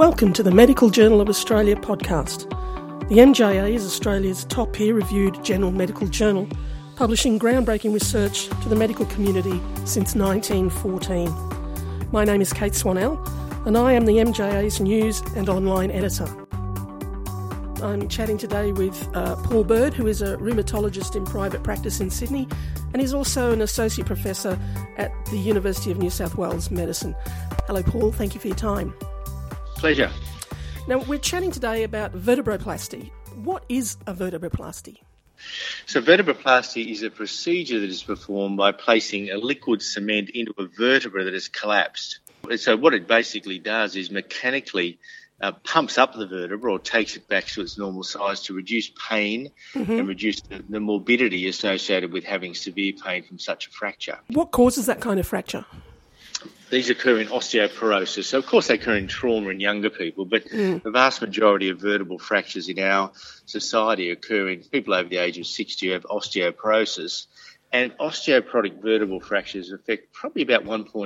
Welcome to the Medical Journal of Australia podcast. The MJA is Australia's top peer-reviewed general medical journal, publishing groundbreaking research to the medical community since 1914. My name is Kate Swanell, and I am the MJA's news and online editor. I'm chatting today with Paul Bird, who is a rheumatologist in private practice in Sydney, and is also an associate professor at the University of New South Wales Medicine. Hello, Paul. Thank you for your time. Pleasure. Now, we're chatting today about vertebroplasty. What is a vertebroplasty? So vertebroplasty is a procedure that is performed by placing a liquid cement into a vertebra that has collapsed. So what it basically does is mechanically pumps up the vertebra or takes it back to its normal size to reduce pain and reduce the morbidity associated with having severe pain from such a fracture. What causes that kind of fracture? These occur in osteoporosis. So, of course, they occur in trauma in younger people, but the vast majority of vertebral fractures in our society occur in people over the age of 60 who have osteoporosis. And osteoporotic vertebral fractures affect probably about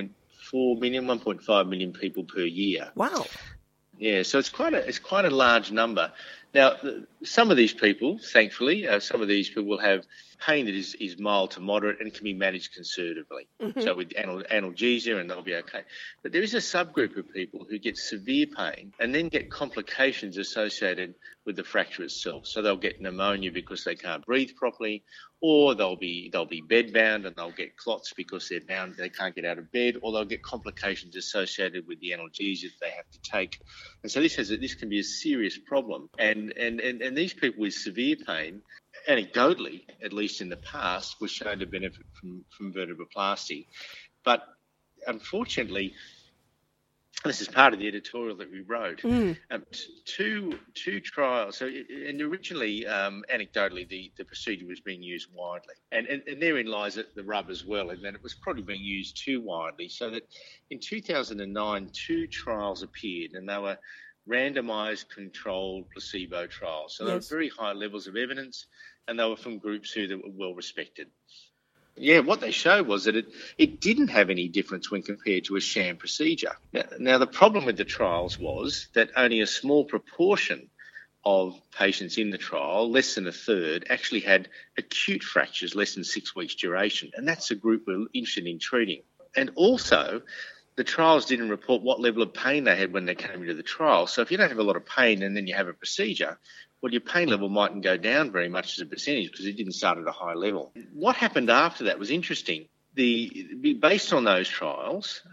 1.5 million people per year. Wow. Yeah, so it's quite a large number. Now, some of these people, thankfully, will have pain that is mild to moderate and can be managed conservatively. So with analgesia, and they'll be okay. But there is a subgroup of people who get severe pain and then get complications associated with the fracture itself. So they'll get pneumonia because they can't breathe properly, or they'll be bedbound and they'll get clots because they're bound, they can't get out of bed, or they'll get complications associated with the analgesia that they have to take. And so this can be a serious problem. And these people with severe pain, anecdotally, at least in the past, were shown to benefit from vertebroplasty. But unfortunately, this is part of the editorial that we wrote. Two trials. So, and originally, anecdotally, the procedure was being used widely, and therein lies the rub as well, and that it was probably being used too widely. So that in 2009, two trials appeared, and they were randomised, controlled, placebo trials. So they were very high levels of evidence, and they were from groups who were well respected. Yeah, what they showed was that it didn't have any difference when compared to a sham procedure. Now, the problem with the trials was that only a small proportion of patients in the trial, less than a third, actually had acute fractures less than 6 weeks duration, and that's a group we're interested in treating. And also, the trials didn't report what level of pain they had when they came into the trial. So if you don't have a lot of pain and then you have a procedure, well, your pain level mightn't go down very much as a percentage because it didn't start at a high level. What happened after that was interesting. Based on those trials,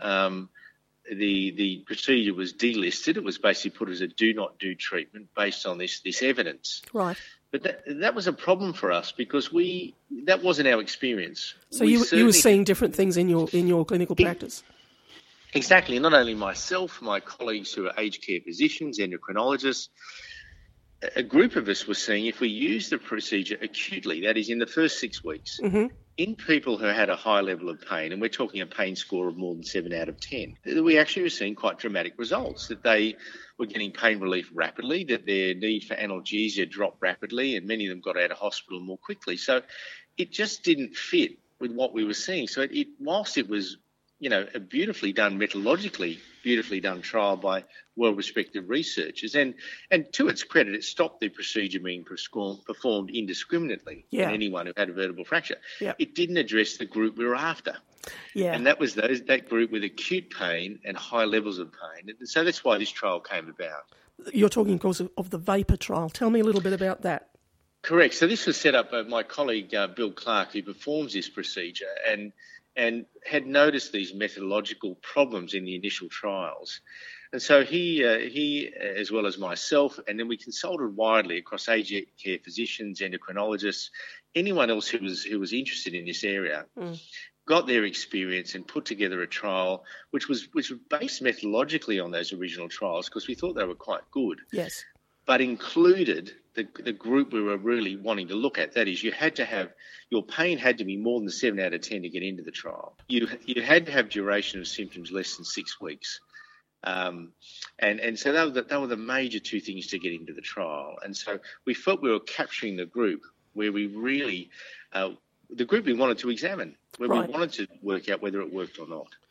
the procedure was delisted. It was basically put as a do not do treatment based on this evidence. Right. But that was a problem for us because that wasn't our experience. So you were seeing different things in your clinical practice? Exactly. Not only myself, my colleagues who are aged care physicians, endocrinologists, a group of us were seeing if we use the procedure acutely, that is in the first 6 weeks, in people who had a high level of pain, and we're talking a pain score of more than 7 out of 10, we actually were seeing quite dramatic results, that they were getting pain relief rapidly, that their need for analgesia dropped rapidly, and many of them got out of hospital more quickly. So it just didn't fit with what we were seeing. So whilst it was a beautifully done, methodologically beautifully done trial by well-respected researchers. And to its credit, it stopped the procedure being performed indiscriminately in anyone who had a vertebral fracture. It didn't address the group we were after. And that was that group with acute pain and high levels of pain. And so that's why this trial came about. You're talking, of course, of the VAPOR trial. Tell me a little bit about that. Correct. So this was set up by my colleague, Bill Clark, who performs this procedure, and had noticed these methodological problems in the initial trials. And so he as well as myself, and then we consulted widely across aged care physicians, endocrinologists, anyone else who was interested in this area, got their experience and put together a trial which was based methodologically on those original trials because we thought they were quite good. Yes. But included the group we were really wanting to look at. That is, your pain had to be more than 7 out of 10 to get into the trial. You had to have duration of symptoms less than 6 weeks. And so they were the major two things to get into the trial. And so we felt we were capturing the group where we really, the group we wanted to examine, where we wanted to work out whether it worked or not.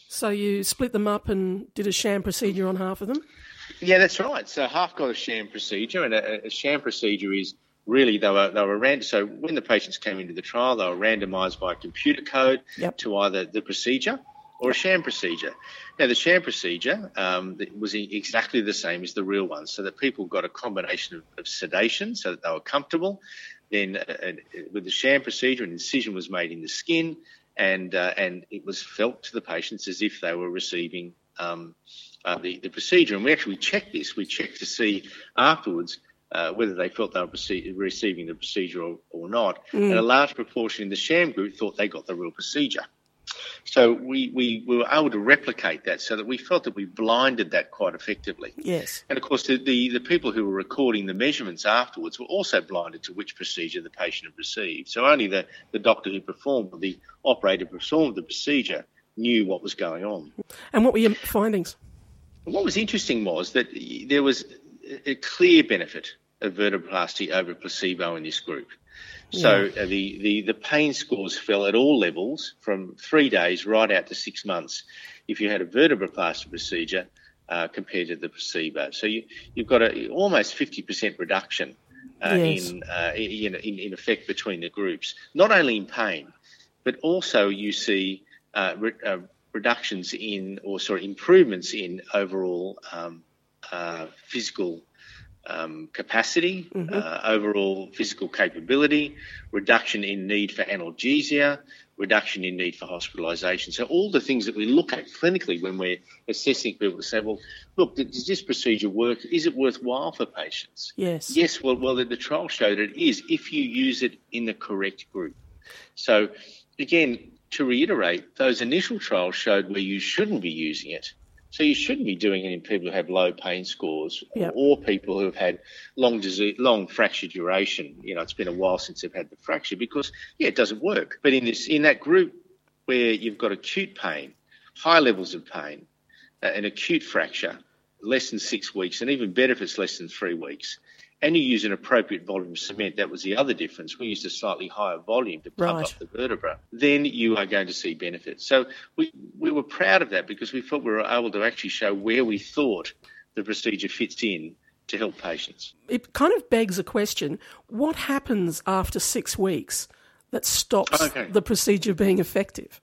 So you split them up and did a sham procedure on half of them? Yeah, that's right. So half got a sham procedure, and a sham procedure is really they were so when the patients came into the trial, they were randomised by a computer code to either the procedure or a sham procedure. Now, the sham procedure was exactly the same as the real one, so that people got a combination of sedation so that they were comfortable. Then with the sham procedure, an incision was made in the skin, and it was felt to the patients as if they were receiving the procedure. And we actually checked this. We checked to see afterwards whether they felt they were receiving the procedure or not. And a large proportion in the sham group thought they got the real procedure. So we were able to replicate that so that we felt that we blinded that quite effectively. Yes. And, of course, the people who were recording the measurements afterwards were also blinded to which procedure the patient had received. So only the doctor who performed, or the operator who performed the procedure, knew what was going on. And what were your findings? What was interesting was that there was a clear benefit of vertebroplasty over placebo in this group. So the pain scores fell at all levels from 3 days right out to 6 months if you had a vertebroplasty procedure compared to the placebo. So you've got almost 50% reduction in effect between the groups, not only in pain, but also you see reductions improvements in overall physical capacity, overall physical capability, reduction in need for analgesia, reduction in need for hospitalisation. So all the things that we look at clinically when we're assessing people to say, well, look, does this procedure work? Is it worthwhile for patients? Yes. Yes, well, the trial showed it is if you use it in the correct group. So, again, to reiterate, those initial trials showed where you shouldn't be using it. So you shouldn't be doing it in people who have low pain scores or people who have had long fracture duration. It's been a while since they've had the fracture because, it doesn't work. But in that group where you've got acute pain, high levels of pain, an acute fracture, less than 6 weeks, and even better if it's less than 3 weeks, and you use an appropriate volume of cement, that was the other difference. We used a slightly higher volume to pump up the vertebra. Then you are going to see benefits. So we were proud of that because we felt we were able to actually show where we thought the procedure fits in to help patients. It kind of begs a question. What happens after 6 weeks that stops the procedure being effective?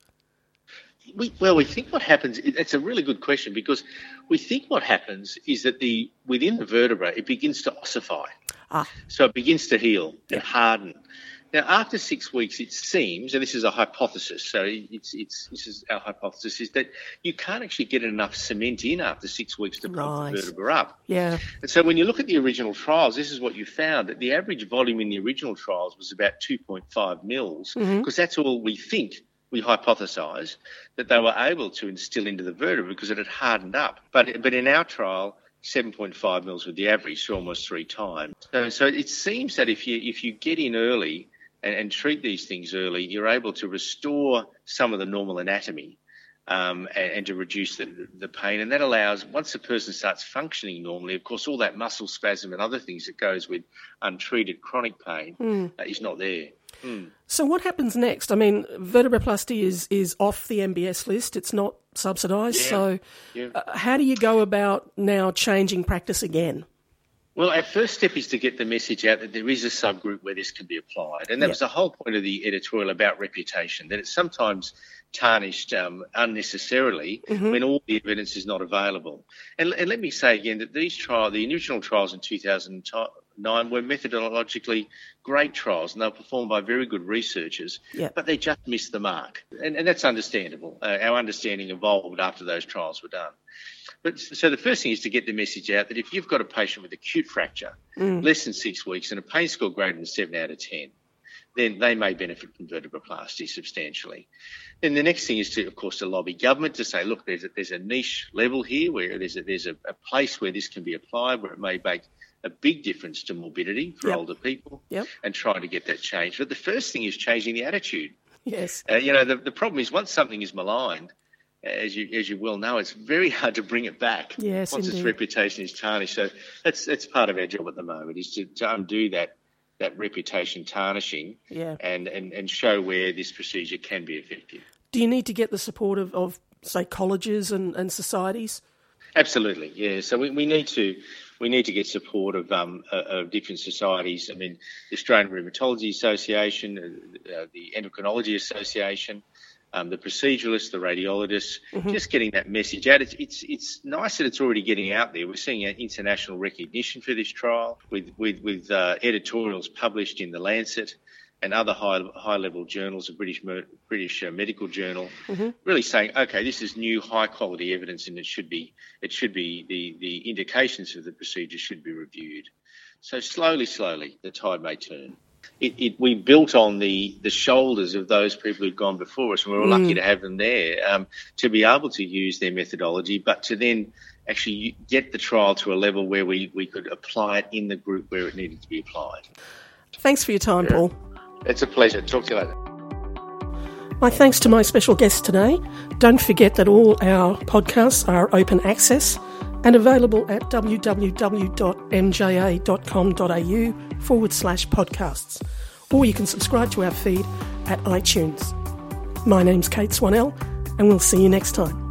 We think what happens, it's a really good question because we think what happens is that within the vertebra, it begins to ossify. So it begins to heal and harden. Now, after 6 weeks, it seems, and this is a hypothesis, so this is our hypothesis, is that you can't actually get enough cement in after 6 weeks to pump the vertebra up. Yeah. And so when you look at the original trials, this is what you found, that the average volume in the original trials was about 2.5 mils, because that's all we think. We hypothesise that they were able to instill into the vertebra because it had hardened up. But in our trial, 7.5 mils was the average, so almost 3 times. So it seems that if you get in early and treat these things early, you're able to restore some of the normal anatomy and to reduce the pain. And that allows, once the person starts functioning normally, of course, all that muscle spasm and other things that goes with untreated chronic pain is not there. So what happens next? I mean, vertebroplasty is off the MBS list. It's not subsidised. So how do you go about now changing practice again? Well, our first step is to get the message out that there is a subgroup where this can be applied. And that was the whole point of the editorial about reputation, that it's sometimes tarnished unnecessarily when all the evidence is not available. And let me say again that the original trials in 2009 were methodologically great trials, and they were performed by very good researchers, but they just missed the mark. And that's understandable. Our understanding evolved after those trials were done. So the first thing is to get the message out that if you've got a patient with acute fracture, less than 6 weeks, and a pain score greater than 7 out of 10, then they may benefit from vertebroplasty substantially. Then the next thing is to, of course, to lobby government to say, look, there's a niche level here where there's a place where this can be applied, where it may make a big difference to morbidity for older people, and trying to get that changed. But the first thing is changing the attitude. Yes. The problem is once something is maligned, as you well know, it's very hard to bring it back. Yes, once its reputation is tarnished. So that's part of our job at the moment, is to undo that reputation tarnishing and show where this procedure can be effective. Do you need to get the support of say, colleges and societies? Absolutely, yeah. So we need to get support of different societies. I mean, the Australian Rheumatology Association, the Endocrinology Association, the proceduralists, the radiologists, just getting that message out. It's nice that it's already getting out there. We're seeing international recognition for this trial with editorials published in The Lancet and other high-level journals, the British Medical Journal, really saying, okay, this is new high-quality evidence, and it should be the indications of the procedure should be reviewed. So slowly, the tide may turn. We built on the shoulders of those people who'd gone before us, and we're all lucky to have them there to be able to use their methodology, but to then actually get the trial to a level where we could apply it in the group where it needed to be applied. Thanks for your time, Paul. It's a pleasure. Talk to you later. My thanks to my special guest today. Don't forget that all our podcasts are open access and available at www.mja.com.au/podcasts, or you can subscribe to our feed at iTunes. My name's Kate Swanell, and we'll see you next time.